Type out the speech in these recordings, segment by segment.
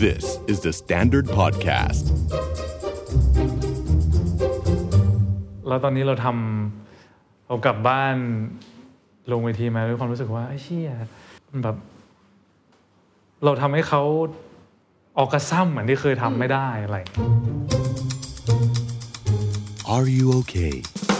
This is the Standard Podcast. แล้วตอนนี้เรากลับบ้านลงเวทีมาด้วยความรู้สึกว่าไอ้เชี่ยมันแบบเราทำให้เขาออกกระซ้ำเหมือนที่เคยทำไม่ได้อะไร Are you okay?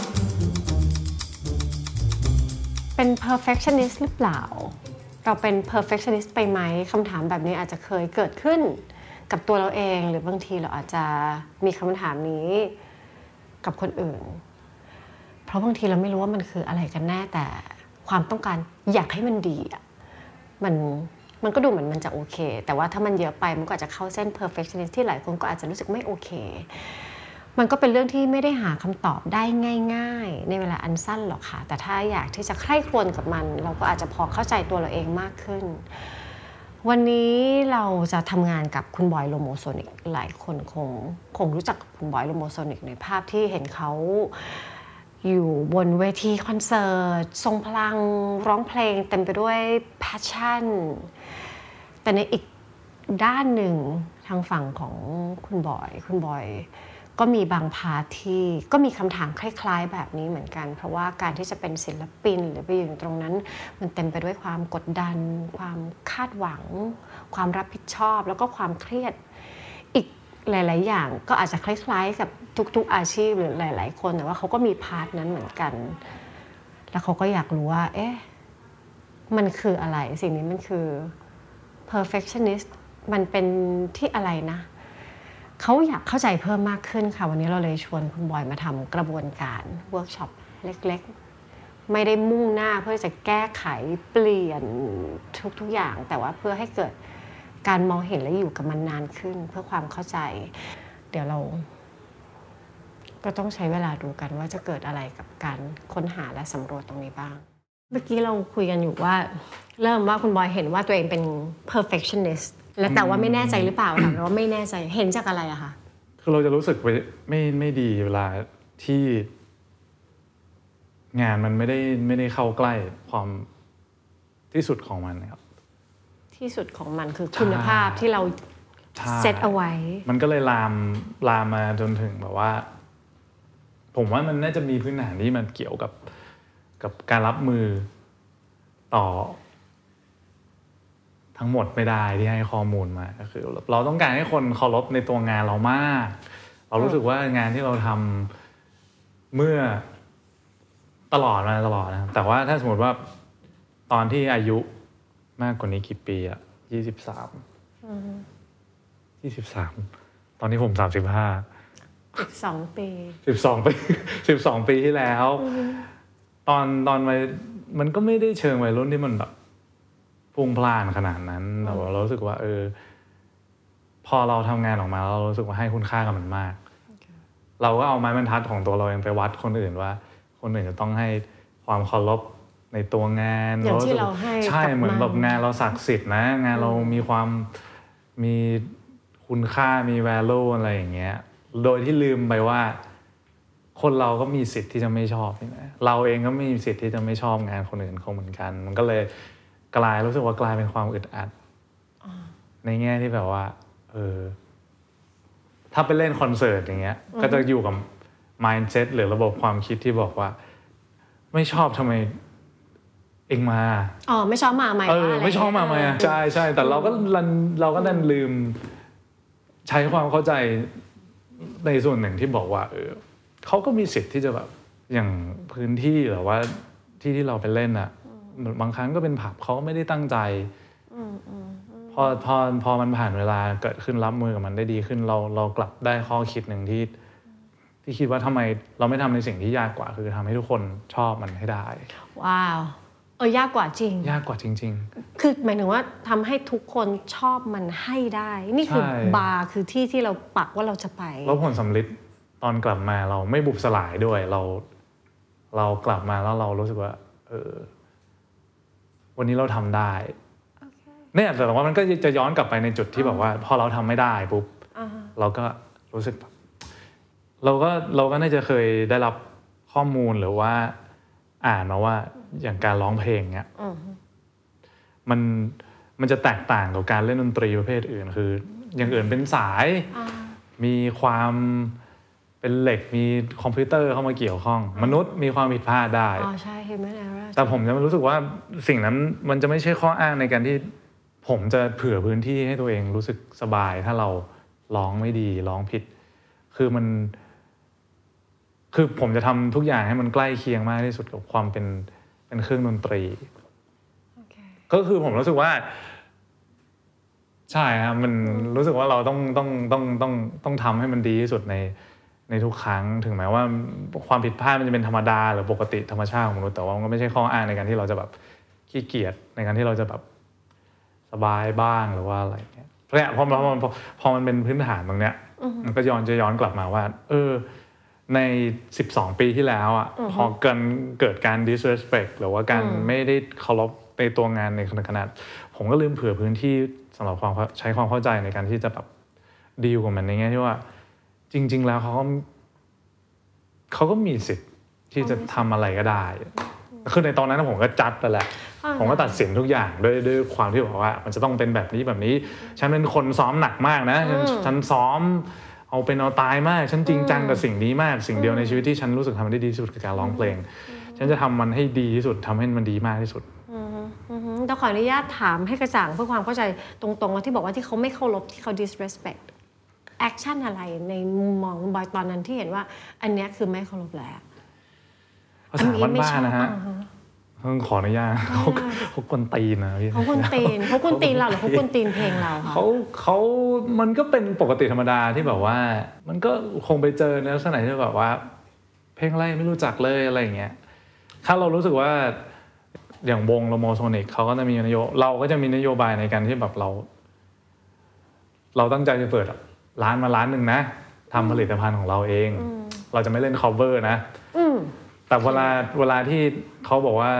เป็น perfectionist หรือเปล่าเราเป็น perfectionist ไปไหมคำถามแบบนี้อาจจะเคยเกิดขึ้นกับตัวเราเองหรือบางทีเราอาจจะมีคำถามนี้กับคนอื่นเพราะบางทีเราไม่รู้ว่ามันคืออะไรกันแน่แต่ความต้องการอยากให้มันดีอ่ะมันก็ดูเหมือนมันจะโอเคแต่ว่าถ้ามันเยอะไปมันก็อาจจะเข้าเส้น perfectionist ที่หลายคนก็อาจจะรู้สึกไม่โอเคมันก็เป็นเรื่องที่ไม่ได้หาคำตอบได้ง่ายๆในเวลาอันสั้นหรอกค่ะแต่ถ้าอยากที่จะใคร่ครวญกับมันเราก็อาจจะพอเข้าใจตัวเราเองมากขึ้นวันนี้เราจะทำงานกับคุณบอยโลโมโซนิกหลายคนคงรู้จักคุณบอยโลโมโซนิกในภาพที่เห็นเขาอยู่บนเวทีคอนเสิร์ตทรงพลังร้องเพลงเต็มไปด้วย passion แต่ในอีกด้านหนึ่งทางฝั่งของคุณบอยก็มีบางพาร์ทที่ก็มีคำถามคล้ายๆแบบนี้เหมือนกันเพราะว่าการที่จะเป็นศิลปินหรือไปอยู่ตรงนั้นมันเต็มไปด้วยความกดดันความคาดหวังความรับผิดชอบแล้วก็ความเครียดอีกหลายๆอย่างก็อาจจะคล้ายๆกับทุกๆอาชีพหรือหลายๆคนแต่ว่าเขาก็มีพาร์ทนั้นเหมือนกันแล้วเขาก็อยากรู้ว่าเอ๊ะมันคืออะไรสิ่งนี้มันคือ perfectionist มันเป็นที่อะไรนะเขาอยากเข้าใจเพิ่มมากขึ้นค่ะวันนี้เราเลยชวนคุณบอยมาทำกระบวนการเวิร์กช็อปเล็กๆไม่ได้มุ่งหน้าเพื่อจะแก้ไขเปลี่ยนทุกๆอย่างแต่ว่าเพื่อให้เกิดการมองเห็นและอยู่กับมันนานขึ้นเพื่อความเข้าใจเดี๋ยวเราก็ต้องใช้เวลาดูกันว่าจะเกิดอะไรกับการค้นหาและสำรวจตรงนี้บ้างเมื่อกี้เราคุยกันอยู่ว่าเริ่มว่าคุณบอยเห็นว่าตัวเองเป็น perfectionist และแต่ว่าไม่แน่ใจหรือเปล่าถามว่าไม่แน่ใจเห็นจากอะไรอะคะคือเราจะรู้สึกไม่ดีเวลาที่งานมันไม่ได้เข้าใกล้ความที่สุดของมันครับที่สุดของมันคือคุณภาพที่เราเซตเอาไว้มันก็เลยลามมาจนถึงแบบว่าผมว่ามันน่าจะมีพื้นฐานที่มันเกี่ยวกับการรับมือต่อทั้งหมดไม่ได้ที่ให้ข้อมูลมาก็คือเราต้องการให้คนเคารพในตัวงานเรามากเรารู้สึกว่างานที่เราทำเมื่อตลอดนะครับแต่ว่าถ้าสมมติว่าตอนที่อายุมากกว่านี้กี่ปีอะ23ตอนนี้ผม35 อีก2 ปี 12 ปีที่แล้วตอนวัยมันก็ไม่ได้เชิงวัยรุ่นที่มันแบบพุ่งพล่านขนาดนั้นแต่ว่าเรารู้สึกว่าพอเราทำงานออกมาเรารู้สึกว่าให้คุณค่ากับมันมาก เราก็เอาไม้บรรทัดของตัวเราเองไปวัดคนอื่นว่าคนอื่นจะต้องให้ความเคารพในตัวงานอย่างที่เราให้ใช่เหมือนแบบงานเราศักดิ์สิทธิ์นะงานเรามีคุณค่ามี value อะไรอย่างเงี้ยโดยที่ลืมไปว่าคนเราก็มีสิทธิ์ที่จะไม่ชอบนะเราเองก็มีสิทธิ์ที่จะไม่ชอบงานคนอื่นเขาเหมือนกันมันก็เลยรู้สึกว่ากลายเป็นความอึดอัดในแง่ที่แบบว่าถ้าไปเล่นคอนเสิร์ตอย่างเงี้ยก็จะอยู่กับ mindset หรือระบบความคิดที่บอกว่าไม่ชอบทำไมเองมาไม่ชอบมาใหม่ไม่ชอบมาใหม่ใช่แต่เราก็ดันลืมใช้ความเข้าใจในส่วนหนึ่งที่บอกว่าเขาก็มีสิทธิ์ที่จะแบบอย่างพื้นที่หรือว่าที่เราไปเล่นอ่ะบางครั้งก็เป็นผับเขาก็ไม่ได้ตั้งใจพอมันผ่านเวลาเกิดขึ้นรับมือกับมันได้ดีขึ้นเรากลับได้ข้อคิดหนึ่งที่คิดว่าทำไมเราไม่ทำในสิ่งที่ยากกว่าคือทำให้ทุกคนชอบมันให้ได้ว้าวยากกว่าจริงยากกว่าจริงๆคือหมายถึงว่าทำให้ทุกคนชอบมันให้ได้นี่คือบาร์คือที่เราปักว่าเราจะไปแล้วผลสำลิดตอนกลับมาเราไม่บุบสลายด้วยเรากลับมาแล้วเรารู้สึกว่าวันนี้เราทำได้เนี่ยแต่ว่ามันก็จะย้อนกลับไปในจุดที่แบบว่าพอเราทำไม่ได้ปุ๊บเราก็รู้สึกแบบเราก็น่าจะเคยได้รับข้อมูลหรือว่าอ่านมาว่าอย่างการร้องเพลงเนี้ยมันจะแตกต่างกับการเล่นดนตรีประเภทอื่นคืออย่างอื่นเป็นสายมีความเป็นเหล็กมีคอมพิวเตอร์เข้ามาเกี่ยวข้องมนุษย์มีความผิดพลาดได้ใช่ human error แต่ผมจะรู้สึกว่าสิ่งนั้นมันจะไม่ใช่ข้ออ้างในการที่ผมจะเผื่อพื้นที่ให้ตัวเองรู้สึกสบายถ้าเราร้องไม่ดีร้องผิดคือผมจะทำทุกอย่างให้มันใกล้เคียงมากที่สุดกับความเป็นเครื่องดนตรี ก็คือผมรู้สึกว่าใช่ครับมันรู้สึกว่าเราต้องทำให้มันดีที่สุดในทุกครั้งถึงแม้ว่าความผิดพลาดมันจะเป็นธรรมดาหรือปกติธรรมชาติของมนุษย์แต่ว่ามันก็ไม่ใช่ข้ออ้างในการที่เราจะแบบขี้เกียจในการที่เราจะแบบสบายบ้างหรือว่าอะไรเงี้ยเพราะเนี่ยพอมันเป็นพื้นฐานตรงเนี้ยมันก็ย้อนกลับมาว่าใน12ปีที่แล้วอ่ะพอเกิดการ disrespect หรือว่าการไม่ได้เคารพในตัวงานในขนาดผมก็ลืมเผื่อพื้นที่สำหรับใช้ความเข้าใจในการที่จะแบบดีลกับมันในแง่ที่ว่าจริงๆแล้วเขาก็มีสิทธิ์ที่จะทำอะไรก็ได้คือในตอนนั้นผมก็จัดไปแหละผมก็ตัดสินทุกอย่างด้วยความที่บอกว่ามันจะต้องเป็นแบบนี้ฉันเป็นคนซ้อมหนักมากนะฉันซ้อมเอาเป็นเอาตายมากฉันจริงจังกับสิ่งนี้มากสิ่งเดียวในชีวิตที่ฉันรู้สึกทำได้ดีที่สุดคือการร้องเพลงฉันจะทำมันให้ดีที่สุดทำให้มันดีมากที่สุดต้องขออนุญาตถามให้กระจ่างเพื่อความเข้าใจตรงๆที่บอกว่าที่เขาไม่เคารพที่เขา disrespect action อะไรในมุมมองบอยตอนนั้นที่เห็นว่าอันนี้คือไม่เคารพแล้วภาษาบ้านๆนะฮะขออนุญาตเขากวนตีนนะพี่เขากวนตีนเราหรือเขากวนตีนเพลงเราคะเขามันก็เป็นปกติธรรมดาที่แบบว่ามันก็คงไปเจอในลักษณะที่แบบว่าเพลงอะไรไม่รู้จักเลยอะไรอย่างเงี้ยถ้าเรารู้สึกว่าอย่างวงโลโมโซนิกเขาก็จะมีเราก็จะมีนโยบายในการที่แบบเราตั้งใจจะเปิดร้านนึงนะทำผลิตภัณฑ์ของเราเองเราจะไม่เล่น cover นะแต่เวลาที่เขาบอกว่า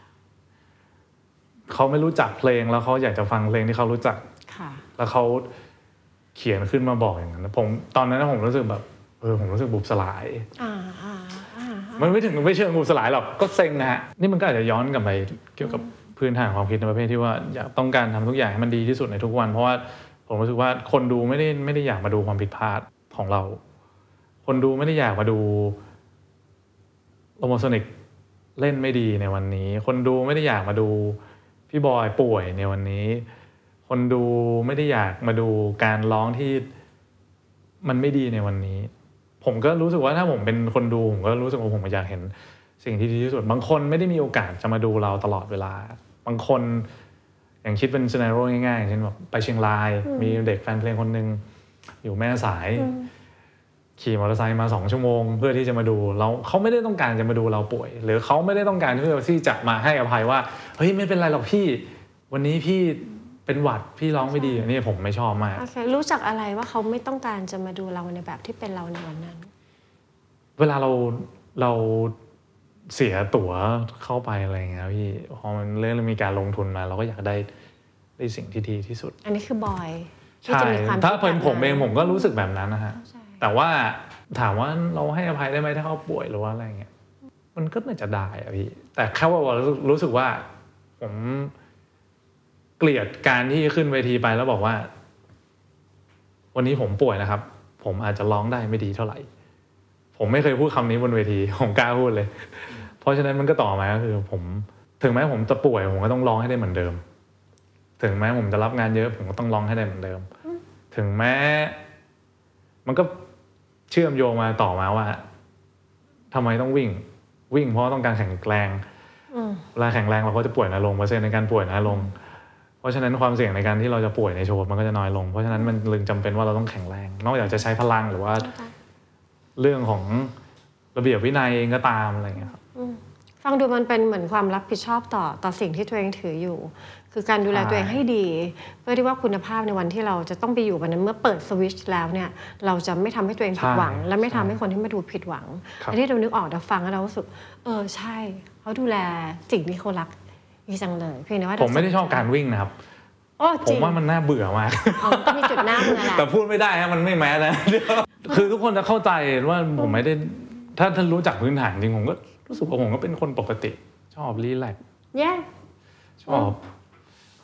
เขาไม่รู้จักเพลงแล้วเขาอยากจะฟังเพลงที่เขารู้จักแล้วเขาเขียนขึ้นมาบอกอย่างนั้นตอนนั้นผมรู้สึกแบบผมรู้สึกบุบสลายมันไม่เชิงบุบสลายหรอกก็เซ็งนะฮะนี่มันก็อาจจะย้อนกลับไปเกี่ยวกับพื้นฐานความคิดในประเภทที่ว่าอยากต้องการทำทุกอย่างให้มันดีที่สุดในทุกวันเพราะว่าผมรู้สึกว่าคนดูไม่ได้อยากมาดูความผิดพลาดของเราคนดูไม่ได้อยากมาดูโลโมโซนิกเล่นไม่ดีในวันนี้คนดูไม่ได้อยากมาดูพี่บอยป่วยในวันนี้คนดูไม่ได้อยากมาดูการร้องที่มันไม่ดีในวันนี้ผมก็รู้สึกว่าถ้าผมเป็นคนดูผมก็รู้สึกว่าผมอยากเห็นสิ่งที่ดีที่สุดบางคนไม่ได้มีโอกาสจะมาดูเราตลอดเวลาบางคนอย่างคิดเป็นซีนาริโอง่ายๆเช่นแบบไปเชียงรายมีเด็กแฟนเพลงคนนึงอยู่แม่สายขี่มอเตอร์ไซค์มา2 ชั่วโมงเพื่อที่จะมาดูเขาไม่ได้ต้องการจะมาดูเราป่วยหรือเขาไม่ได้ต้องการที่จะมาให้อภัยว่าเฮ้ยไม่เป็นไรหรอกพี่วันนี้พี่เป็นหวัดพี่ร้องไม่ดีอันนี้ผมไม่ชอบมากรู้จักอะไรว่าเขาไม่ต้องการจะมาดูเราในแบบที่เป็นเราในวันนั้นเวลาเราเสียตั๋วเข้าไปอะไรอย่างเงี้ยพี่พอมันเรื่องมีการลงทุนมาเราก็อยากได้สิ่งที่ดีที่สุดอันนี้คือบอยใช่ถ้าเป็นผมเองผมก็รู้สึกแบบนั้นนะฮะแต่ว่าถามว่าเราให้อภัยได้ไหมถ้าเขาป่วยหรือว่าอะไรเงี้ยมันก็น่าจะได้อะพี่แต่แค่ว่ารู้สึกว่าผมเกลียดการที่ขึ้นเวทีไปแล้วบอกว่าวันนี้ผมป่วยนะครับผมอาจจะร้องได้ไม่ดีเท่าไหร่ผมไม่เคยพูดคำนี้บนเวทีผมกล้าพูดเลยเพราะฉะนั้นมันก็ต่อมาก็คือผมถึงแม้ผมจะป่วยผมก็ต้องร้องให้ได้เหมือนเดิมถึงแม้ผมจะรับงานเยอะผมก็ต้องร้องให้ได้เหมือนเดิมถึงแม้มันก็เชื่อมโยงมาต่อมาว่าทำไมต้องวิ่งเพราะต้องการแข็งแรงเวลาแข็งแรงเราก็จะป่วยน้อยลงเปอร์เซ็นต์ในการป่วยน้อยลงเพราะฉะนั้นความเสี่ยงในการที่เราจะป่วยในโชว์มันก็จะน้อยลงเพราะฉะนั้นมันจึงจำเป็นว่าเราต้องแข็งแรงนอกจากจะใช้พลังหรือว่าเรื่องของระเบียบวินัยเองก็ตามอะไรอย่างเงี้ยครับฟังดูมันเป็นเหมือนความรับผิดชอบต่อสิ่งที่ตัวเองถืออยู่คือการดูแลตัวเองให้ดีเพื่อที่ว่าคุณภาพในวันที่เราจะต้องไปอยู่วันนั้นเมื่อเปิดสวิตช์แล้วเนี่ยเราจะไม่ทำให้ตัวเองผิดหวังและไม่ทำให้คนที่มาดูผิดหวังแต่ที่เรานึกออกเราฟังแล้วเรารู้สึกใช่เขาดูแลสิ่งที่เขารักดีจังเลยเพียงแต่ว่าผมไม่ได้ชอบการวิ่งนะครับผมว่ามันน่าเบื่อมากก็มีจุดน่าเบื่อแหละแต่พูดไม่ได้ฮะมันไม่แม้นะคือทุกคนจะเข้าใจว่าผมไม่ได้ถ้าท่านรู้จักพื้นฐานจริงผมก็รู้สึกว่าผมก็เป็นคนปกติชอบรีแลกซ์ชอบ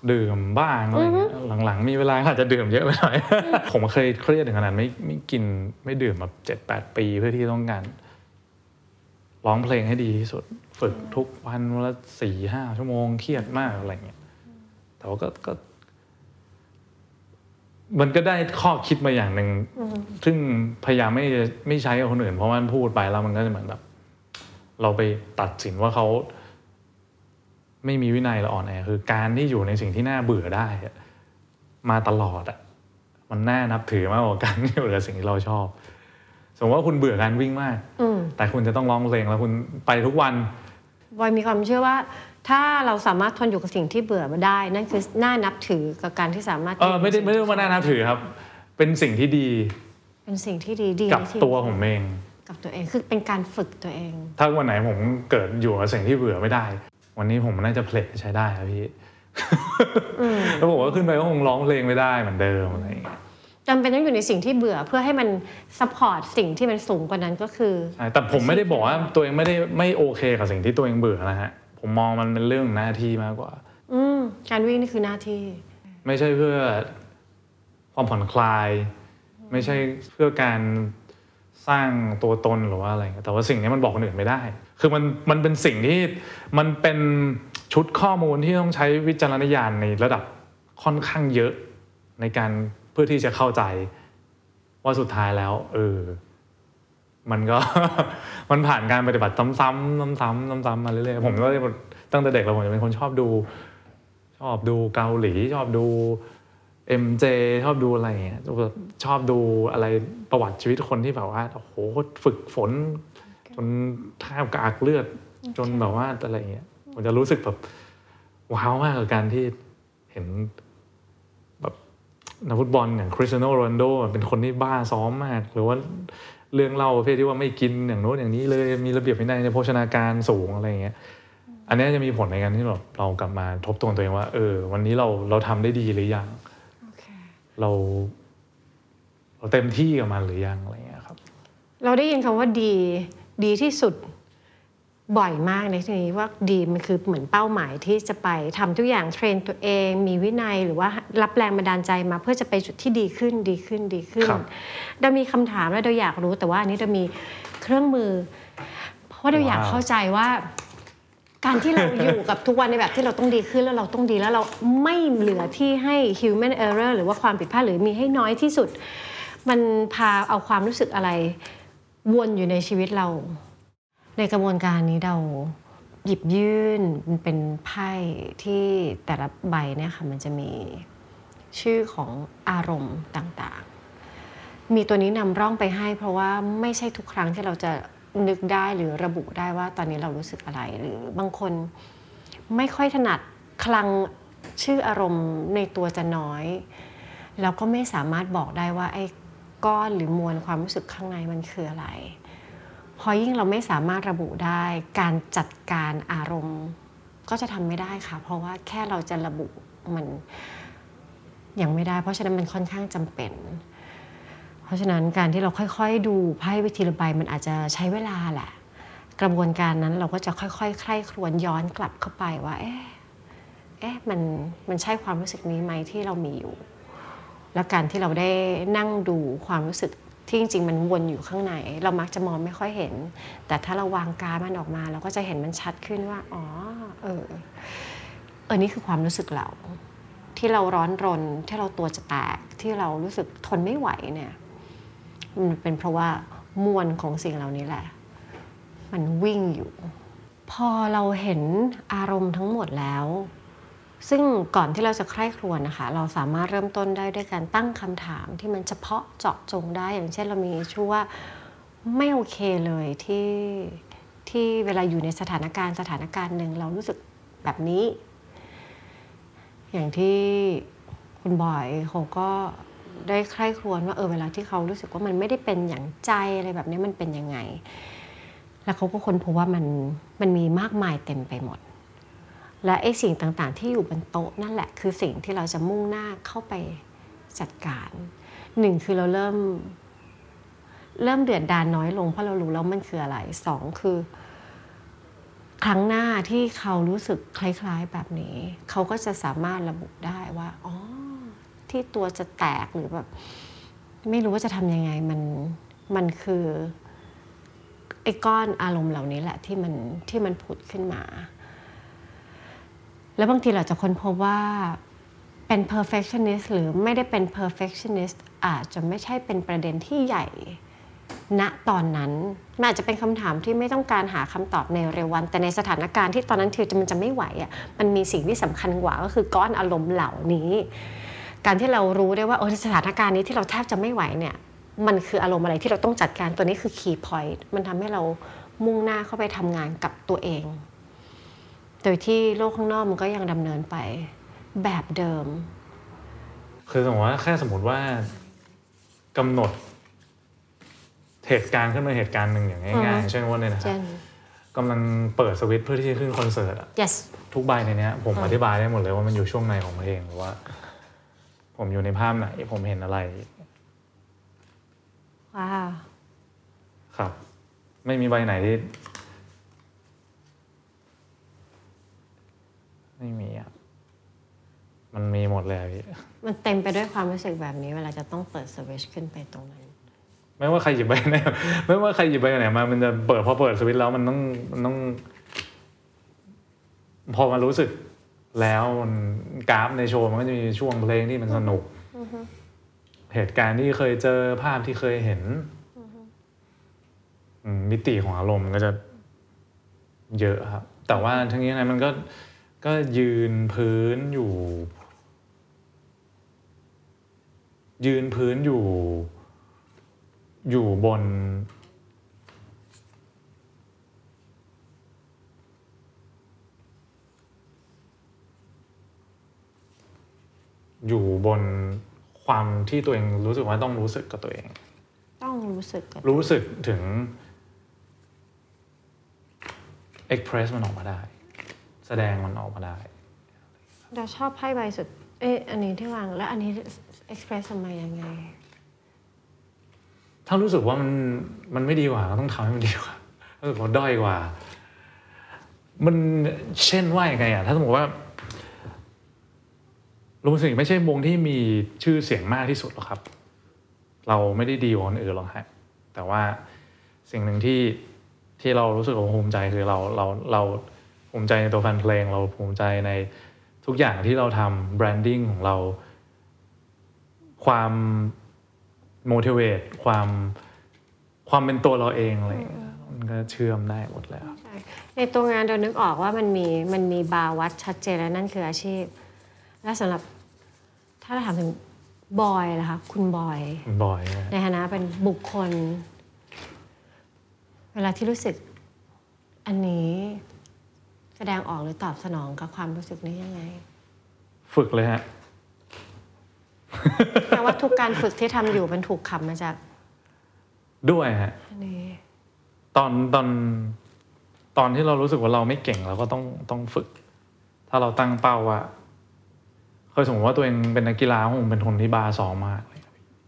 ดื่มบ้างอะไรเงี้ยหลังๆมีเวลาอาจจะดื่มเยอะไปหน่อย ผมเคยเครียดถึงขนาดไม่กินไม่ดื่มมา 7-8 ปีเพื่อที่ต้องการร้องเพลงให้ดีที่สุดฝึกทุกวันวันละ 4-5 ชั่วโมงเครียดมากอะไรเงี้ยแต่ว่าก็มันก็ได้ข้อคิดมาอย่างหนึ่งซึ่งพยายามไม่ใช้กับคนอื่นเพราะมันพูดไปแล้วมันก็จะเหมือนแบบเราไปตัดสินว่าเขาไม่มีวินัยหรืออ่อนแอคือการที่อยู่ในสิ่งที่น่าเบื่อได้มาตลอดมันน่านับถือมากกว่าการที่อยู่กับสิ่งที่เราชอบสมมติว่าคุณเบื่อการวิ่งมากแต่คุณจะต้องร้องเพลงแล้วคุณไปทุกวันบอยมีความเชื่อว่าถ้าเราสามารถทนอยู่กับสิ่งที่เบื่อมาได้นั่นคือน่านับถือกับการที่สามารถไม่ได้ว่าน่านับถือครับเป็นสิ่งที่ดีเป็นสิ่งที่ดีกับตัวผมเองกับตัวเองคือเป็นการฝึกตัวเองถ้าวันไหนผมเกิดอยู่กับสิ่งที่เบื่อไม่ได้วันนี้ผมน่าจะเพลทใช้ได้ครับพี่แล้วผมก็ขึ้นไปก็คงร้องเพลงไม่ได้เหมือนเดิมอะไรอย่างเงี้ยจำเป็นต้องอยู่ในสิ่งที่เบื่อเพื่อให้มันซัพพอร์ตสิ่งที่มันสูงกว่านั้นก็คือใช่แต่ผมไม่ได้บอกว่าตัวเองไม่โอเคกับสิ่งที่ตัวเองเบื่อนะฮะผมมองมันเป็นเรื่องหน้าที่มากกว่าการวิ่งนี่คือหน้าที่ไม่ใช่เพื่อความผ่อนคลายไม่ใช่เพื่อการสร้างตัวตนหรือว่าอะไรแต่ว่าสิ่งนี้มันบอกคนอื่นไม่ได้คือมันเป็นสิ่งที่มันเป็นชุดข้อมูลที่ต้องใช้วิจารณญาณในระดับค่อนข้างเยอะในการเพื่อที่จะเข้าใจว่าสุดท้ายแล้วมันก็ มันผ่านการปฏิบัติซ้ำๆมาเรื่อยๆผมก็ตั้งแต่เด็กเราผมจะเป็นคนชอบดูเกาหลีชอบดู MJ ชอบดูอะไรอย่างเงี้ยชอบดูอะไรประวัติชีวิตคนที่แบบว่าโอ้โหฝึกฝนจนแทบกากเลือดจนแบบว่าอะไรอย่างเงี้ยผมจะรู้สึกแบบว้าวมากกับการที่เห็นแบบนักฟุตบอลอย่างคริสเตียโนโรนัลโดเป็นคนที่บ้าซ้อมมากหรือว่าเรื่องเล่าประเภทที่ว่าไม่กินอย่างโน้นอย่างนี้เลยมีระเบียบวินัยในโภชนาการสูงอะไรอย่างเงี้ยอันนี้จะมีผลในการที่เรากลับมาทบทวนตัวเองว่าวันนี้เราทำได้ดีหรือยังเราเต็มที่กับมันหรือยังอะไรเงี้ยครับเราได้ยินคำว่าดีที่สุดบ่อยมากในที่นี้ว่าดีมันคือเหมือนเป้าหมายที่จะไปทำทุกอย่างเทรนตัวเองมีวินัยหรือว่ารับแรงบันดาลใจมาเพื่อจะไปจุดที่ดีขึ้นเรามีคำถามและเราอยากรู้แต่ว่าอันนี้เรามีเครื่องมือเพราะว่าเราอยากเข้าใจว่าการที่เราอยู่กับทุกวันในแบบที่เราต้องดีขึ้นแล้วเราต้องดีแล้วเราไม่เหลือที่ให้ human error หรือว่าความผิดพลาดหรือมีให้น้อยที่สุดมันพาเอาความรู้สึกอะไรวนอยู่ในชีวิตเราในกระบวนการนี้เราหยิบยื่นเป็นไพ่ที่แต่ละใบเนี่ยค่ะมันจะมีชื่อของอารมณ์ต่างๆมีตัวนี้นำร่องไปให้เพราะว่าไม่ใช่ทุกครั้งที่เราจะนึกได้หรือระบุได้ว่าตอนนี้เรารู้สึกอะไรหรือบางคนไม่ค่อยถนัดคลังชื่ออารมณ์ในตัวจะน้อยแล้วก็ไม่สามารถบอกได้ว่าไอ้ก้อนหรือมวลความรู้สึกข้างในมันคืออะไรพอยิ่งเราไม่สามารถระบุได้การจัดการอารมณ์ก็จะทำไม่ได้ค่ะเพราะว่าแค่เราจะระบุมันยังไม่ได้เพราะฉะนั้นมันค่อนข้างจำเป็นเพราะฉะนั้นการที่เราค่อยๆดูไพ่วิธีระบายมันอาจจะใช้เวลาแหละกระบวนการนั้นเราก็จะค่อยๆใคร่ครวญย้อนกลับเข้าไปว่ามันใช่ความรู้สึกนี้ไหมที่เรามีอยู่และการที่เราได้นั่งดูความรู้สึกที่จริงๆมันวนอยู่ข้างในเรามักจะมองไม่ค่อยเห็นแต่ถ้าเราวางการมันออกมาเราก็จะเห็นมันชัดขึ้นว่านี่คือความรู้สึกเราที่เราร้อนรนที่เราตัวจะแตกที่เรารู้สึกทนไม่ไหวเนี่ยมันเป็นเพราะว่ามวลของสิ่งเหล่านี้แหละมันวิ่งอยู่พอเราเห็นอารมณ์ทั้งหมดแล้วซึ่งก่อนที่เราจะใคร่ครวญนะคะเราสามารถเริ่มต้นได้ด้วยการตั้งคำถามที่มันเฉพาะเจาะจงได้อย่างเช่นเรามีชื่อว่าไม่โอเคเลยที่เวลาอยู่ในสถานการณ์หนึ่งเรารู้สึกแบบนี้อย่างที่คุณบอยเขาก็ได้ใคร่ครวญว่าเวลาที่เขารู้สึกว่ามันไม่ได้เป็นอย่างใจอะไรแบบนี้มันเป็นยังไงแล้วเขาก็ค้นพบว่ามันมีมากมายเต็มไปหมดและไอ้สิ่งต่างๆที่อยู่บนโต๊ะนั่นแหละคือสิ่งที่เราจะมุ่งหน้าเข้าไปจัดการหนึ่งคือเราเริ่มเดือดดาลน้อยลงเพราะเรารู้แล้วมันคืออะไรสองคือครั้งหน้าที่เขารู้สึกคล้ายๆแบบนี้เขาก็จะสามารถระบุได้ว่าอ๋อที่ตัวจะแตกหรือแบบไม่รู้ว่าจะทำยังไงมันคือไอ้ก้อนอารมณ์เหล่านี้แหละที่มันผุดขึ้นมาแล้วบางทีเราจะค้นพบว่าเป็น perfectionist หรือไม่ได้เป็น perfectionist อาจจะไม่ใช่เป็นประเด็นที่ใหญ่ณตอนนั้นมันอาจจะเป็นคำถามที่ไม่ต้องการหาคำตอบในเร็ววันแต่ในสถานการณ์ที่ตอนนั้นมันจะไม่ไหวอ่ะมันมีสิ่งที่สำคัญกว่าก็คือก้อนอารมณ์เหล่านี้การที่เรารู้ได้ว่าในสถานการณ์นี้ที่เราแทบจะไม่ไหวเนี่ยมันคืออารมณ์อะไรที่เราต้องจัดการตัวนี้คือ key point มันทำให้เรามุ่งหน้าเข้าไปทำงานกับตัวเองโดยที่โลกข้างนอกมันก็ยังดำเนินไปแบบเดิมคือสมมติว่ากำหนดเหตุการณ์ขึ้นมาเหตุการณ์หนึ่งอย่างง่ายๆเช่นว่าเนี่ยนะครับกำลังเปิดสวิตช์เพื่อที่จะขึ้นคอนเสิร์ตอ่ะ yes ทุกใบในนี้ผมอธิบายได้หมดเลยว่ามันอยู่ช่วงในของเพลงหรือว่าผมอยู่ในภาพไหนผมเห็นอะไรว้าวครับไม่มีใบไหนที่ไม่มีอ่ะมันมีหมดเลยพี่มันเต็มไปด้วยความรู้สึกแบบนี้เวลาจะต้องเปิดสวิตช์ขึ้นไปตรงนั้นไม่ว่าใครหยิบใบไหนไม่ว่าใครหยิบใบไหนมามันจะพอเปิดสวิตช์แล้วมันต้องพอมารู้สึกแล้วกราฟในโชว์มันก็จะมีช่วงเพลงที่มันสนุกเหตุการณ์ที่เคยเจอภาพที่เคยเห็นมิติของอารมณ์มันก็จะเยอะครับแต่ว่าทั้งนี้นะมันก็ยืนพื้นอยู่บนความที่ตัวเองรู้สึกว่าต้องรู้สึกกับตัวเองต้องรู้สึกถึง express มันออกมาได้แสดงมันออกมาได้เราชอบไพ่ใบสุดอันนี้ที่วางแล้วอันนี้ express ทำไมยังไงถ้ารู้สึกว่ามันไม่ดีกว่าก็ต้องทำให้มันดีกว่ารู้สึกว่าด้อยกว่ามันเช่นว่ายังไงอ่ะถ้าสมมติว่ารู้สึกไม่ใช่วงที่มีชื่อเสียงมากที่สุดหรอกครับเราไม่ได้ดีกว่าคนอื่นหรอกฮะแต่ว่าสิ่งหนึ่งที่เรารู้สึกภูมิใจคือเราภูมิใจในตัวแฟนเพลงเราภูมิใจในทุกอย่างที่เราทำแบรนดิ้งของเราความ motivate ความเป็นตัวเราเองอะไรมันก็เชื่อมได้หมดแล้วในตัวงานเรานึกออกว่ามันมีบาร์วัดชัดเจนและนั่นคืออาชีพและสำหรับถ้าเราถามถึงบอยล่ะคะคุณบอยในฐานะเป็นบุคคลเวลาที่รู้สึกอันนี้แสดงออกหรือตอบสนองกับความรู้สึกนี้ยังไงฝึกเลยฮะแปลว่าทุกการฝึกที่ทำอยู่มันถูกขับมาจากด้วยฮะตอนที่เรารู้สึกว่าเราไม่เก่งเราก็ต้องฝึกถ้าเราตั้งเป้าว่าเคยสมมติว่าตัวเองเป็นนักกีฬาผมเป็นคนที่บ้าซ้อมมากเลย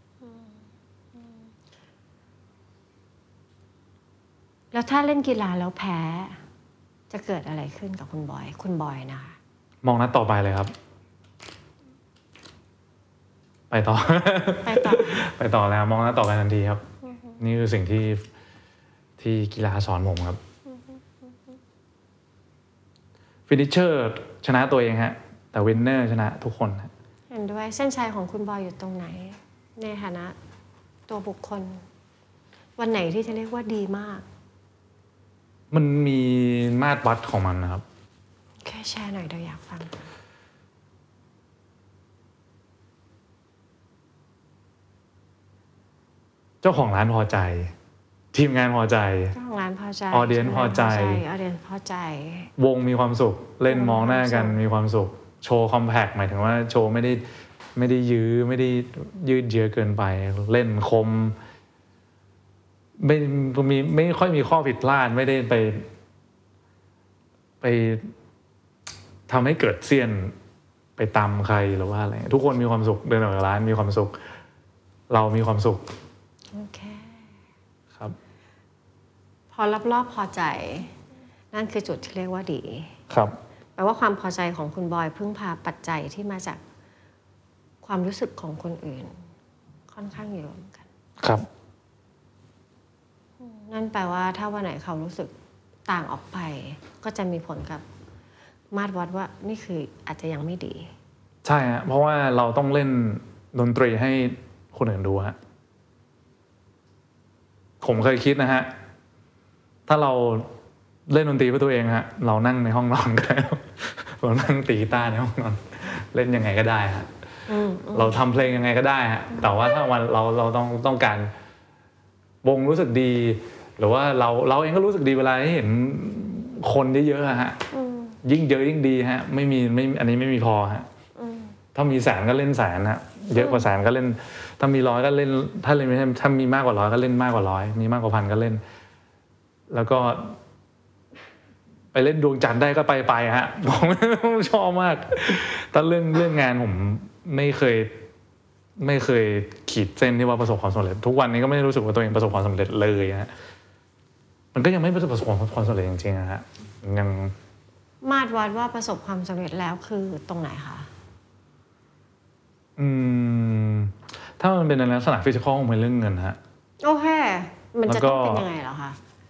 แล้วถ้าเล่นกีฬาแล้วแพ้จะเกิดอะไรขึ้นกับคุณบอยนะคะมองนัดต่อไปเลยครับไปต่อแล้วมองนัดต่อไปทันทีครับนี่คือสิ่งที่กีฬาสอนผมครับฟินิชเชอร์ชนะตัวเองฮะแต่วินเนอร์ชนะทุกคนเห็นด้วยเส้นชัยของคุณบอยอยู่ตรงไหนในฐานะตัวบุคคลวันไหนที่จะเรียกว่าดีมากมันมีมาตรวัดของมันนะครับแค่แชร์หน่อยเราอยากฟังเจ้าของร้านพอใจทีมงานพอใจเจ้าของร้านพอใจออเดียนพอใจวงมีความสุขเล่นมองหน้ากันมีความสุขโชว์คอมแพคหมายถึงว่าโชว์ไม่ได้ยื้อไม่ได้ยืดเยื้อเกินไปเล่นคมไม่ค่อยมีข้อผิดพลาดไม่ได้ไปทำให้เกิดเสี้ยนไปตำใครหรือว่าอะไรทุกคนมีความสุขเดินออกจากร้านมีความสุขเรามีความสุขโอเคครับพอรอบพอใจนั่นคือจุดที่เรียกว่าดีครับแปลว่าความพอใจของคุณบอยพึ่งพาปัจจัยที่มาจากความรู้สึกของคนอื่นค่อนข้างเยอะเหมือนกันครับนั่นแปลว่าถ้าวันไหนเขารู้สึกต่างออกไปก็จะมีผลกับมาตรวัดว่านี่คืออาจจะยังไม่ดีใช่ฮะเพราะว่าเราต้องเล่นดนตรีให้คนอื่นดูฮะผมเคยคิดนะฮะถ้าเราเล่นดนตรีเพื่อตัวเองฮะเรานั่งในห้องนอนก็ได้เรานั่งตีกีตาร์ในห้องนอนเล่นยังไงก็ได้ฮะเราทำเพลงยังไงก็ได้ฮะแต่ว่าถ้าวันเราต้องการวงรู้สึกดีหรือว่าเราเองก็รู้สึกดีเวลาเห็นคนเยอะๆฮะยิ่งเยอะยิ่งดีฮะไม่อันนี้ไม่มีพอฮะถ้ามีแสนก็เล่นแสนฮะเยอะกว่าแสนก็เล่นถ้ามีร้อยก็เล่นถ้าเล่นไม่ใช่ถ้ามีมากกว่าร้อยก็เล่นมากกว่าร้อยมีมากกว่าพันก็เล่นแล้วก็ไปเล่นดวงจันทร์ได้ก็ไปฮะผมชอบมากแต่เรื่องงานผมไม่เคยขีดเส้นที่ว่าประสบความสำเร็จทุกวันนี้ก็ไม่รู้สึกว่าตัวเองประสบความสำเร็จเลยฮะมันก็ยังไม่ประสบความสำเร็จจริงๆฮะยังมาตรวัดว่าประสบความสำเร็จแล้วคือตรงไหนคะถ้ามันเป็นในลักษณะฟิสิกอลคงเป็นเรื่องเงินฮะโอเคมันจะต้องเป็นยังไงเหรอคะ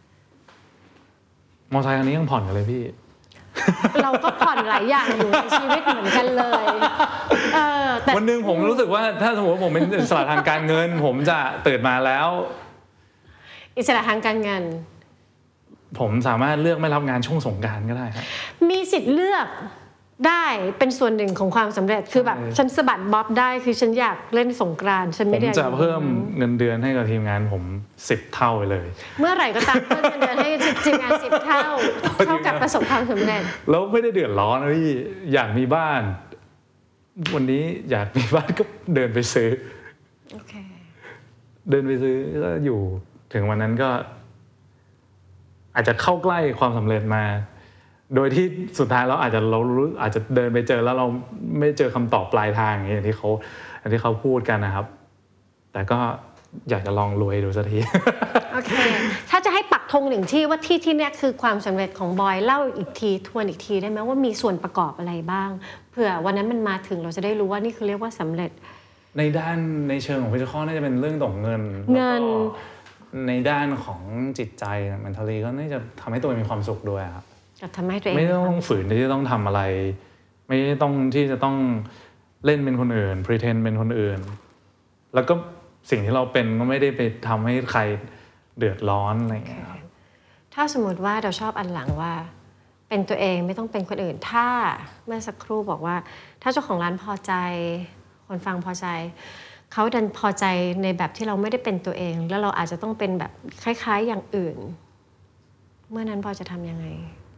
มอเตอร์ไซค์คันนี้ยังผ่อนกันเลยพี่เราก็ผ่อนหลายอย่างอยู่ในชีวิตเหมือนกันเลยแต่วันนึงผมรู้สึกว่าถ้าสมมติว่าผมเป็นอิสระทางการเงินผมจะตื่นมาแล้วอิสระทางการเงินผมสามารถเลือกไม่รับงานช่วงสงกรานต์ก็ได้ครับมีสิทธิ์เลือกได้เป็นส่วนหนึ่งของความสำเร็จคือแบบฉันสะบัดบ๊อบได้คือฉันอยากเล่นสงกรานต์ฉันไม่ได้ผมจะเพิ่มเงินเดือนให้กับทีมงานผม10 เท่าไปเลยเมื่อไหร่ก็ตามเพิ่มเงินเดือนให้ทีมงาน10 เท่ากับประสบความสำเร็จแล้วไม่ได้เดือดร้อนนะพี่อยากมีบ้านวันนี้อยากมีบ้านก็เดินไปซื้อโอเคเดินไปซื้อก็อยู่ถึงวันนั้นก็อาจจะเข้าใกล้ความสำเร็จมาโดยที่สุดท้ายเราอาจจะเดินไปเจอแล้วเราไม่เจอคำตอบปลายทางอย่างที่เขาพูดกันนะครับแต่ก็อยากจะลองรวยดูสักทีโอเคถ้าจะให้ปักธงหนึ่งที่ว่าที่นี้คือความสำเร็จของบอยเล่าอีกทีทวนอีกทีได้ไหมว่ามีส่วนประกอบอะไรบ้างเผื่อวันนั้นมันมาถึงเราจะได้รู้ว่านี่คือเรียกว่าสำเร็จในเชิงของฟิสิกอลน่าจะเป็นเรื่องของเงินในด้านของจิตใจมันทะเลก็น่าจะทำให้ตัวเองมีความสุขด้วยครับทำให้ตัวเองไม่ต้องฝืนที่จะต้องทำอะไรไม่ต้องที่จะต้องเล่นเป็นคนอื่น pretend เป็นคนอื่นแล้วก็สิ่งที่เราเป็นก็ไม่ได้ไปทำให้ใครเดือดร้อนอะไรอย่างเงี้ยถ้าสมมติว่าเราชอบอันหลังว่าเป็นตัวเองไม่ต้องเป็นคนอื่นถ้าเมื่อสักครู่บอกว่าถ้าเจ้าของร้านพอใจคนฟังพอใจเขาดันพอใจในแบบที่เราไม่ได้เป็นตัวเองแล้วเราอาจจะต้องเป็นแบบคล้ายๆอย่างอื่นเมื่อนั้นพอจะทำยังไง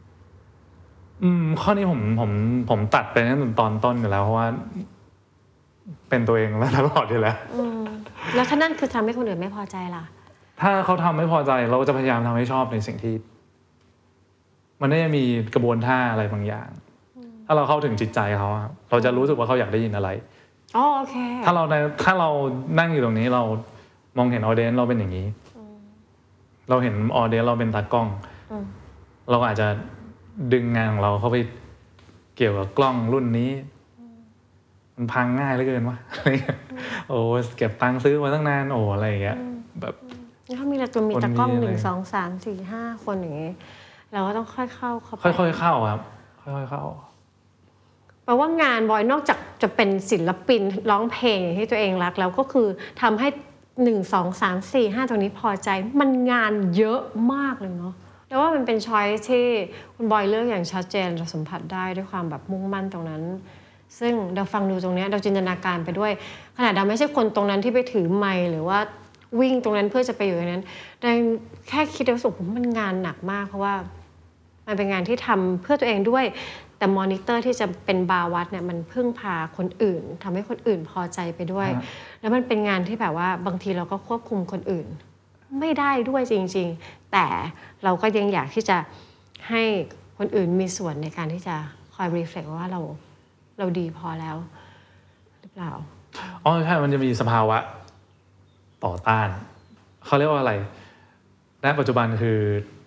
ข้อนี้ผมตัดไปตั้งแต่ตอนต้นอยู่แล้วเพราะว่าเป็นตัวเองแล้วตลอดอยู่แล้วแล้วถ้านั่นคือทำให้คนอื่นไม่พอใจล่ะถ้าเขาทำไม่พอใจเราจะพยายามทำให้ชอบในสิ่งที่มันน่าจะมีกระบวนท่าอะไรบางอย่างถ้าเราเข้าถึงจิตใจเขาเราจะรู้สึกว่าเขาอยากได้ยินอะไรโอเคถ้าเรานั่งอยู่ตรงนี้เรามองเห็นออเดียนเราเป็นอย่างนี้เราเห็นออเดียนเราเป็นตากล้องเราอาจจะดึงงานของเราเข้าไปเกี่ยวกับกล้องรุ่นนี้มันพังง่ายเหลือเกินวะโอ้เก็บตังค์ซื้อมาตั้งนานโอ้อะไรอย่างเงี้ยแบบถ้ามีตากล้อง1 2 3 4 5คนอย่างงี้เราก็ต้องค่อยเข้าค่อยๆเข้าครับค่อยๆเข้าแปลว่างานบอยนอกจากจะเป็นศิลปินร้องเพลงที่ตัวเองรักแล้วก็คือทำให้1 2 3 4 5ตรงนี้พอใจมันงานเยอะมากเลยเนาะแต่ว่ามันเป็นช้อยที่คุณบอยเลือกอย่างชัดเจนเราสัมผัสได้ด้วยความแบบมุ่งมั่นตรงนั้นซึ่งเราฟังดูตรงนี้เราจินตนาการไปด้วยขนาดเราไม่ใช่คนตรงนั้นที่ไปถือไมค์หรือว่าวิ่งตรงนั้นเพื่อจะไปอยู่ในนั้นแต่แค่คิดแล้วรู้สึกว่ามันงานหนักมากเพราะว่ามันเป็นงานที่ทำเพื่อตัวเองด้วยแต่มอนิเตอร์ที่จะเป็นบาร์วัดเนี่ยมันพึ่งพาคนอื่นทำให้คนอื่นพอใจไปด้วยแล้วมันเป็นงานที่แบบว่าบางทีเราก็ควบคุมคนอื่นไม่ได้ด้วยจริงๆแต่เราก็ยังอยากที่จะให้คนอื่นมีส่วนในการที่จะคอยรีเฟล็กว่าเราดีพอแล้วหรือเปล่าใช่มันจะมีสภาวะต่อต้านเขาเรียกว่าอะไรณปัจจุบันคือ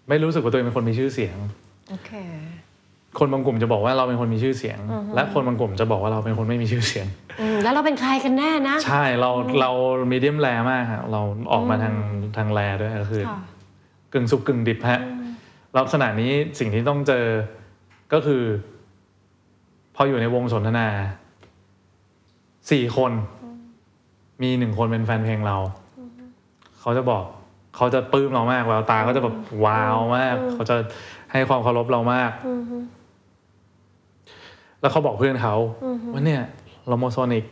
ไม่รู้สึกว่าตัวเองเป็นคนมีชื่อเสียงโอเคคนบางกลุ่มจะบอกว่าเราเป็นคนมีชื่อเสียงและคนบางกลุ่มจะบอกว่าเราเป็นคนไม่มีชื่อเสียงแล้วเราเป็นใครกันแน่นะใช่เรามีเดียมแรมากครับเราออกมาทางแรด้วยก็คือกึ่งสุกกึ่งดิบฮะลักษณะนี้สิ่งที่ต้องเจอก็คือพออยู่ในวงสนทนา4 คนมี1 คนเป็นแฟนเพลงเราเขาจะบอกเขาจะปลื้มเรามากแววตาเขาจะแบบว้าวมากเขาจะให้ความเคารพเรามากแล้วเขาบอกเพื่อนเขาว่าเนี่ยเราโมโซนิก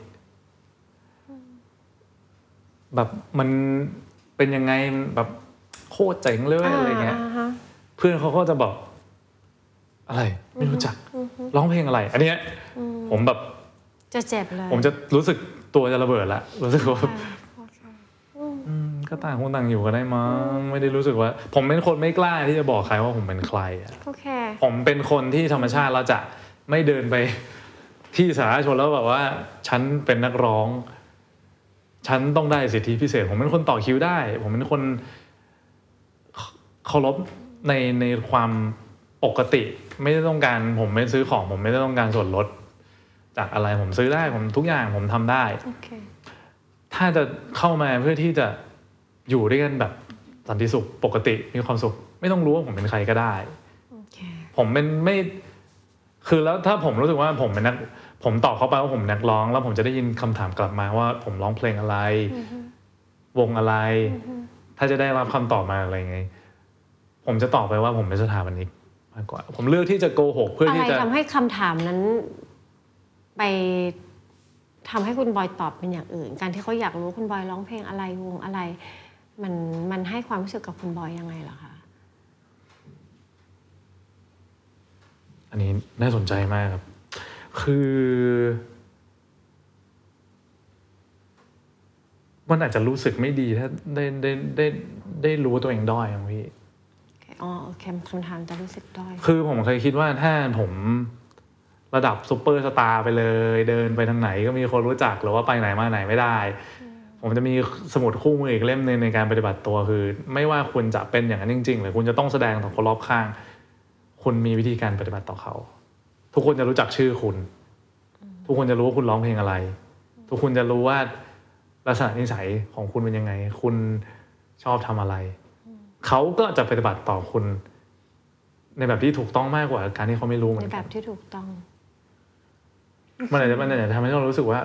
แบบมันเป็นยังไงแบบโคตรเจ๋งเลยอะไรเงี้ยเพื่อนเขาก็จะบอกอะไรไม่รู้จักร้องเพลงอะไรอันเนี้ยผมแบบจะเจ็บเลยผมจะรู้สึกตัวจะระเบิดละรู้สึกว่าก็ต่างคนต่างอยู่กันได้มั้งไม่ได้รู้สึกว่าผมเป็นคนไม่กล้าที่จะบอกใครว่าผมเป็นใครอ่ะผมเป็นคนที่ธรรมชาติเราจะไม่เดินไปที่สาธารณชนแล้วแบบว่าฉันเป็นนักร้องฉันต้องได้สิทธิพิเศษผมเป็นคนต่อคิวได้ผมเป็นคนเคารพในความปกติไม่ได้ต้องการผมไม่ซื้อของผมไม่ได้ต้องการส่วนลดจากอะไรผมซื้อได้ผมทุกอย่างผมทำได้ถ้าจะเข้ามาเพื่อที่จะอยู่ด้วยกันแบบสันติสุขปกติมีความสุขไม่ต้องรู้ว่าผมเป็นใครก็ได้ผมเป็นไม่คือแล้วถ้าผมรู้สึกว่าผมเป็นนักผมตอบเขาไปว่าผมนักร้องแล้วผมจะได้ยินคำถามกลับมาว่าผมร้องเพลงอะไรวงอะไรถ้าจะได้รับคำตอบมาอะไรไงผมจะตอบไปว่าผมเป็นสถาปนิกมากกว่าผมเลือกที่จะโกหกเพื่อที่จะทำให้คำถามนั้นไปทำให้คุณบอยตอบเป็นอย่างอื่นการที่เขาอยากรู้คุณบอยร้องเพลงอะไรวงอะไรมันให้ความรู้สึกกับคุณบอยยังไงล่ะคะอันนี้น่าสนใจมากครับคือมันอาจจะรู้สึกไม่ดีถ้าได้รู้ว่าตัวเองด้อยครับพี่โอเคคำถามจะรู้สึกด้อยคือผมเคยคิดว่าถ้าผมระดับซุปเปอร์สตาร์ไปเลยเดินไปทางไหนก็มีคนรู้จักหรือว่าไปไหนมาไหนไม่ได้ผมจะมีสมุดคู่มืออีกเล่มนึงในการปฏิบัติตัวคือไม่ว่าคุณจะเป็นอย่างนั้นจริงๆหรือคุณจะต้องแสดงต่อคนรอบข้างคุณมีวิธีการปฏิบัติต่อเขาทุกคนจะรู้จักชื่อคุณทุกคนจะรู้ว่าคุณร้องเพลงอะไรทุกคนจะรู้ว่าลักษณะนิสัยของคุณเป็นยังไงคุณชอบทำอะไรเขาก็จะปฏิบัติต่อคุณในแบบที่ถูกต้องมากกว่าการที่เขาไม่รู้เหมือนกันในแบบที่ถูกต้องมันอาจจะทำให้เรารู้สึกว่า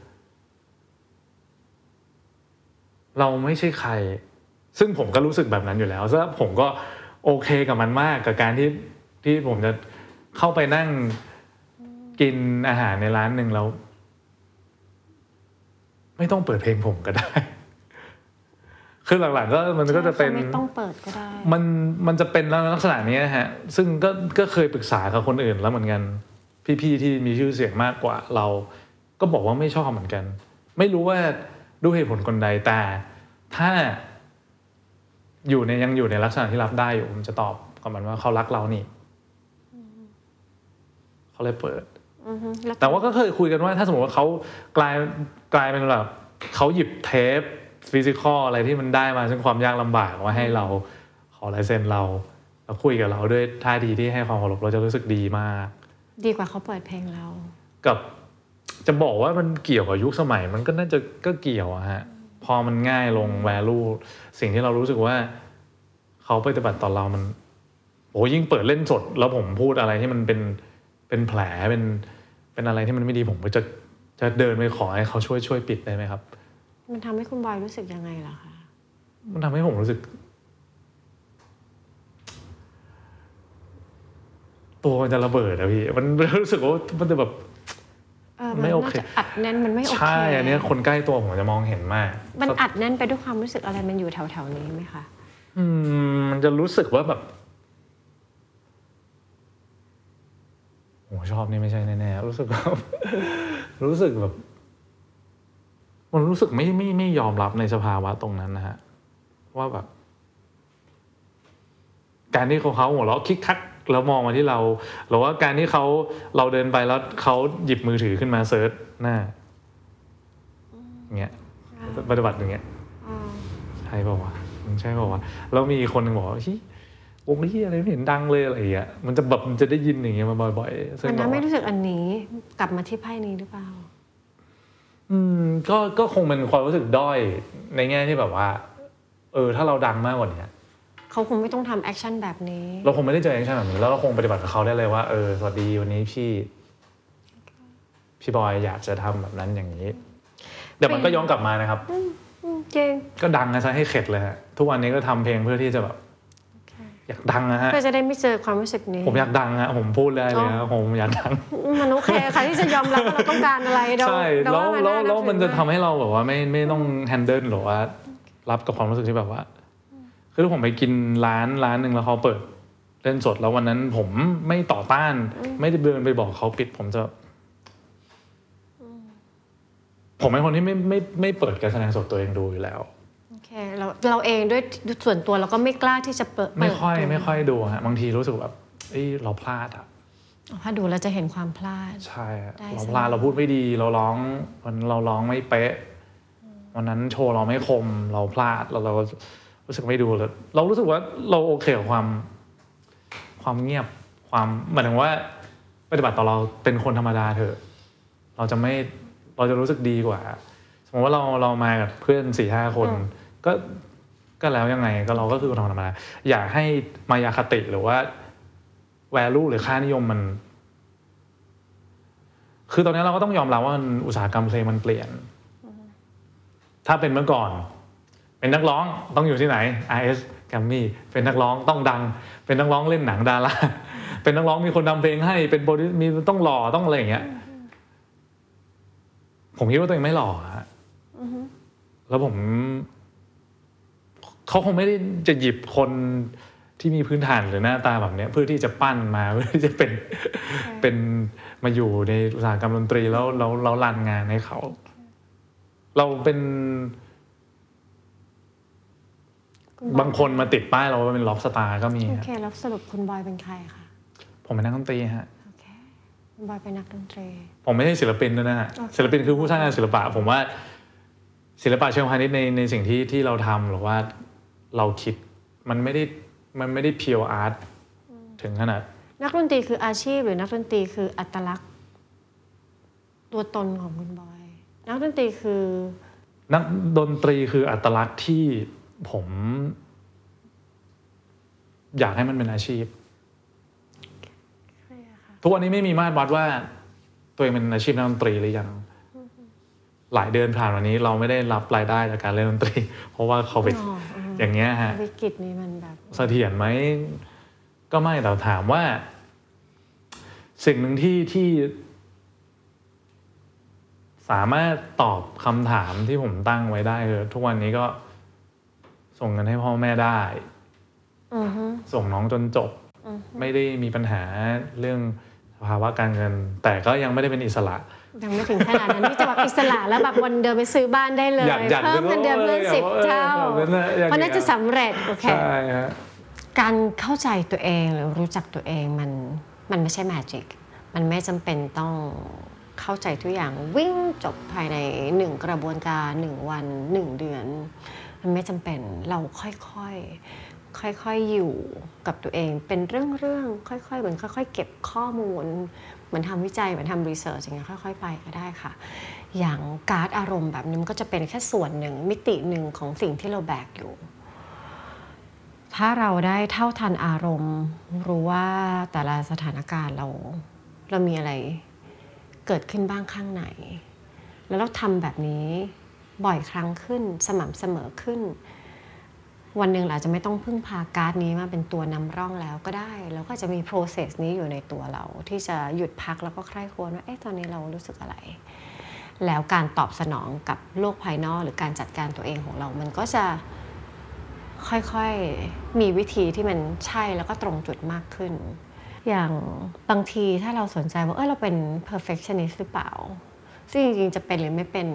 เราไม่ใช่ใครซึ่งผมก็รู้สึกแบบนั้นอยู่แล้วซึ่งผมก็โอเคกับมันมากกับการที่ผมจะเข้าไปนั่งกินอาหารในร้านหนึ่งแล้วไม่ต้องเปิดเพลงผมก็ได้คือหลังๆก็มันก็จะเป็นไม่ต้องเปิดก็ได้มันจะเป็นลักษณะนี้ฮะซึ่งก็เคยปรึกษากับคนอื่นแล้วเหมือนกันพี่ๆที่มีชื่อเสียงมากกว่าเราก็บอกว่าไม่ชอบเหมือนกันไม่รู้ว่าด้วยเหตุผลคนใดแต่ถ้ายังอยู่ในลักษณะที่รับได้อยู่ผมจะตอบกับมันว่าเขารักเรานี่เขาเลยเปิดแต่ว่าก็เคยคุยกันว่าถ้าสมมติว่าเขากลายเป็นแบบเขาหยิบเทปฟิสิกอลอะไรที่มันได้มาซึ่งความยากลำบากมาให้เราขอลายเซ็นเราแล้วคุยกับเราด้วยท่าทีที่ให้ความเคารพเราจะรู้สึกดีมากดีกว่าเขาเปิดเพลงเรากับจะบอกว่ามันเกี่ยวกับยุคสมัยมันก็น่าจะก็เกี่ยวอะฮะพอมันง่ายลง value สิ่งที่เรารู้สึกว่าเขาปฏิบัติต่อเรามันโอ้ยิ่งเปิดเล่นสดแล้วผมพูดอะไรที่มันเป็นแผลเป็นอะไรที่มันไม่ดีผมก็จะเดินไปขอให้เขาช่วยปิดได้ไหมครับมันทำให้คุณบอยรู้สึกยังไงล่ะคะมันทำให้ผมรู้สึกตัวมันจะระเบิดอะพี่มันรู้สึกว่ามันจะแบบไม่โอเคอัดแน่นมันไม่โอเคใช่อันนี้คนใกล้ตัวผมจะมองเห็นมากมันอัดแน่นไปด้วยความรู้สึกอะไรมันอยู่แถวๆนี้ไหมคะมันจะรู้สึกว่าแบบโหชอบนี่ไม่ใช่แน่ๆรู้สึกแบบมันรู้สึกไม่ยอมรับในสภาวะตรงนั้นนะฮะว่าแบบการที่เขาหัวเราะคิกคักแล้วมองมาที่เราหรือว่าการที่เราเดินไปแล้วเขาหยิบมือถือขึ้นมาเซิร์ชหน้าอย่างเงี้ยปฏิบัติอย่างเงี้ยใช่ป่าววะมันใช่ป่าววะแล้วมีคนหนึ่งบอกว่าวงนี้อะไรไม่เห็นดังเลยอะไรอย่างเงี้ยมันจะได้ยินอย่างเงี้ยมาบ่อยๆซึ่งมันทำให้รู้สึกอันนี้กลับมาที่ไพ่นี้หรือเปล่าก็คงเป็นความรู้สึกด้อยในแง่ที่แบบว่าถ้าเราดังมากกว่านี้เขาคงไม่ต้องทำแอคชั่นแบบนี้เราคงไม่ได้เจอแอคชั่นแบบนี้แล้วเราคงปฏิบัติกับเขาได้เลยว่าสวัสดีวันนี้พี่บอยอยากจะทำแบบนั้นอย่างนี้เดี๋ยวมันก็ย้อนกลับมานะครับจริงก็ดังนะซะให้เข็ดเลยฮะทุกวันนี้ก็ทำเพลงเพื่อที่จะแบบอยากดังนะฮะเพื่อจะได้ไม่เจอความรู้สึกนี้ผมอยากดังฮะผมพูดได้เลยครับผมอยากดังมันโอเคค่ะที่จะยอมรับว่าเราต้องการอะไรใช่แล้วมันจะทำให้เราแบบว่าไม่ต้องแฮนเดิลหรือว่ารับกับความรู้สึกที่แบบว่าคือถ้าผมไปกินร้านนึงแล้วเขาเปิดเล่นสดแล้ววันนั้นผมไม่ต่อต้านไม่ได้เดินไปบอกเขาปิดผมเป็นคนที่ไม่เปิดการแสดงสดตัวเองดูอยู่แล้วโอเคเราเองด้วยส่วนตัวเราก็ไม่กล้าที่จะเปิดไม่ค่อยดูฮะบางทีรู้สึกแบบเราพลาดอ่ะถ้าดูแล้วจะเห็นความพลาดใช่เราพลาดเราพูดไม่ดีเราร้องไม่เป๊ะวันนั้นโชว์เราไม่คมเราพลาดเรารู้สึกไม่ดูแล้วเรารู้สึกว่าเราโอเคกับความเงียบหมายถึงว่าปฏิบัติต่อเราเป็นคนธรรมดาเถอะเราจะรู้สึกดีกว่าสมมติว่าเรามากับเพื่อน 4-5 คนก็แล้วยังไงก็เราก็คือคนธรรมดาอย่าให้มายาคติหรือว่า value หรือค่านิยมมันคือตอนนี้เราก็ต้องยอมรับว่าอุตสาหกรรมเพลงมันเปลี่ยนถ้าเป็นเมื่อก่อนเป็นนักร้องต้องอยู่ที่ไหน RS Grammy เป็นนักร้องต้องดังเป็นนักร้องเล่นหนังดาราเป็นนักร้องมีคนทำเพลงให้เป็นมีต้องหล่อต้องอะไรอย่างเงี้ยผมคิดว่าตัวเองไม่หล่อฮะแล้วเขาคงไม่ได้จะหยิบคนที่มีพื้นฐานหรือหน้าตาแบบนี้เพื่อที่จะปั้นมาเพื่อที่จะเป็นมาอยู่ในอุตสาหกรรมดนตรีแล้วเรารันงานให้เขาเราเป็นบางคนมาติดป้ายเราว่าเป็นล็อกสตาร์ก็มีโอเคแล้วสรุปคุณบอยเป็นใครคะผมเป็นนักดนตรีฮะโอเคคุณบอยเป็นนักดนตรีผมไม่ใช่ศิลปินด้วยนะฮะศิลปินคือผู้สร้างงานศิลปะผมว่าศิลปะเชิงพาณิชย์ในสิ่งที่เราทำหรือว่าเราคิดมันไม่ได้เพียวอาร์ตถึงขนาดนักดนตรีคืออาชีพหรือนักดนตรีคืออัตลักษณ์ตัวตนของคุณบอยนักดนตรีคือนักดนตรีคืออัตลักษณ์ที่ผมอยากให้มันเป็นอาชีพทุกวันนี้ไม่มีมาตรวัดว่าตัวเองเป็นอาชีพนักดนตรีหรือยังหลายเดือนผ่านวันนี้เราไม่ได้รับรายได้จากการเล่นดนตรีเพราะว่าโควิดอย่างเงี้ยฮะวิกฤตนี้มันแบบเสถียรไหมก็ไม่แต่ถามว่าสิ่งหนึ่งที่สามารถตอบคำถามที่ผมตั้งไว้ได้คือทุกวันนี้ก็ส่งเงินให้พ่อแม่ได้ส่งน้องจนจบไม่ได้มีปัญหาเรื่องภาวะการเงินแต่ก็ยังไม่ได้เป็นอิสระยังไม่ถึงขนาดนั้นที่จะแบบอิสระแล้วแบบวันเดินไปซื้อบ้านได้เลยเพิ่มเงินเดือนเพิ่ม10 เท่าเพราะนั่นจะสำเร็จโอเคการเข้าใจตัวเองหรือรู้จักตัวเองมันไม่ใช่แมจิกมันไม่จำเป็นต้องเข้าใจทุกอย่างวิ่งจบภายใน1กระบวนการ1วัน1เดือนมันไม่จำเป็นเราค่อยอยู่กับตัวเองเป็นเรื่องค่อยๆเหมือนค่อยๆเก็บข้อมูลเหมือนทำวิจัยเหมือนทำรีเสิร์ชอย่างเงี้ยค่อยๆไปก็ได้ค่ะอย่างการ์ดอารมณ์แบบนี้มันก็จะเป็นแค่ส่วนหนึ่งมิติหนึ่งของสิ่งที่เราแบกอยู่ถ้าเราได้เท่าทันอารมณ์รู้ว่าแต่ละสถานการณ์เรามีอะไรเกิดขึ้นบ้างข้างในแล้วเราทำแบบนี้บ่อยครั้งขึ้นสม่ำเสมอขึ้นวันหนึ่งเราจะไม่ต้องพึ่งพาการ์ดนี้มาเป็นตัวนำร่องแล้วก็ได้แล้วก็จะมี process นี้อยู่ในตัวเราที่จะหยุดพักแล้วก็ใคร่ครวญว่าตอนนี้เรารู้สึกอะไรแล้วการตอบสนองกับโลกภายนอกหรือการจัดการตัวเองของเรามันก็จะค่อยๆมีวิธีที่มันใช่แล้วก็ตรงจุดมากขึ้นอย่างบางทีถ้าเราสนใจว่าเราเป็น perfectionist หรือเปล่าซึ่งจริงๆจะเป็นหรือไม่เป็น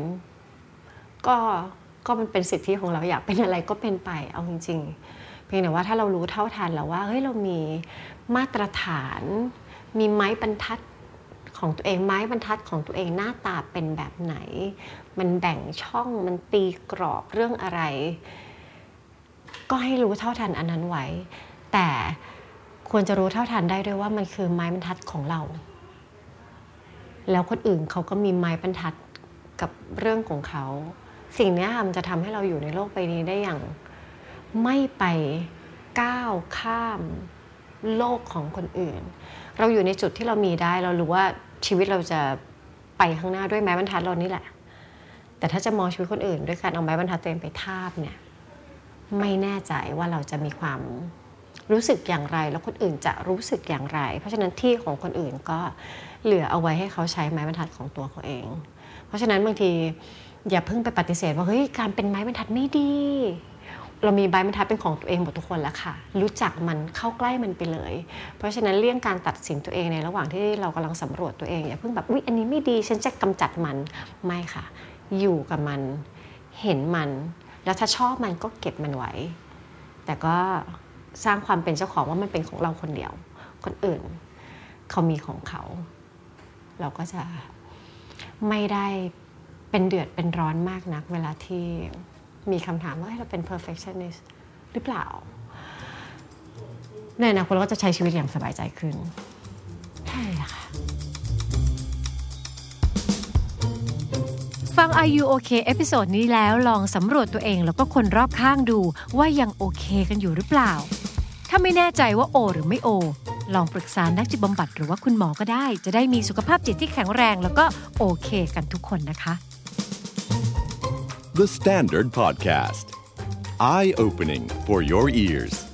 ก็มันเป็นสิทธิของเราอยากเป็นอะไรก็เป็นไปเอาจริงๆเพียงแต่ว่าถ้าเรารู้เท่าทันแล้วว่าเรามีมาตรฐานมีไม้บรรทัดของตัวเองไม้บรรทัดของตัวเองหน้าตาเป็นแบบไหนมันแบ่งช่องมันตีกรอบเรื่องอะไรก็ให้รู้เท่าทันอันนั้นไว้แแต่ควรจะรู้เท่าทันได้ด้วยว่ามันคือไม้บรรทัดของเราแล้วคนอื่นเขาก็มีไม้บรรทัดกับเรื่องของเขาสิ่งนี้มันจะทำให้เราอยู่ในโลกใบนี้ได้อย่างไม่ไปก้าวข้ามโลกของคนอื่นเราอยู่ในจุดที่เรามีได้เรารู้ว่าชีวิตเราจะไปข้างหน้าด้วยไม้บรรทัดเรานี่แหละแต่ถ้าจะมองชีวิตคนอื่นด้วยการเอาไม้บรรทัดตัวเองไปทาบเนี่ยไม่แน่ใจว่าเราจะมีความรู้สึกอย่างไรแล้วคนอื่นจะรู้สึกอย่างไรเพราะฉะนั้นที่ของคนอื่นก็เหลือเอาไว้ให้เขาใช้ไม้บรรทัดของตัวเขาเองเพราะฉะนั้นบางทีอย่าเพิ่งไปปฏิเสธว่าเฮ้ยการเป็นไม้บรรทัดไม่ดีเรามีไม้บรรทัดเป็นของตัวเองหมดทุกคนแล้วค่ะรู้จักมันเข้าใกล้มันไปเลยเพราะฉะนั้นเลี่ยงการตัดสินตัวเองในระหว่างที่เรากำลังสำรวจตัวเองอย่าเพิ่งแบบอุ๊ยอันนี้ไม่ดีฉันจะกำจัดมันไม่ค่ะอยู่กับมันเห็นมันแล้วถ้าชอบมันก็เก็บมันไว้แต่ก็สร้างความเป็นเจ้าของว่ามันเป็นของเราคนเดียวคนอื่นเขามีของเขาเราก็จะไม่ได้เป็นเดือดเป็นร้อนมากนักเวลาที่มีคำถามว่าเราเป็น perfectionist หรือเปล่าในอนาคตเราก็จะใช้ชีวิตอย่างสบายใจขึ้นใช่ค่ะฟัง Are You OK เอพิโซดนี้แล้วลองสำรวจตัวเองแล้วก็คนรอบข้างดูว่ายังโอเคกันอยู่หรือเปล่าถ้าไม่แน่ใจว่าโอหรือไม่โอลองปรึกษานักจิตบำบัดหรือว่าคุณหมอก็ได้จะได้มีสุขภาพจิตที่แข็งแรงแล้วก็โอเคกันทุกคนนะคะ The Standard Podcast. Eye-opening for your ears.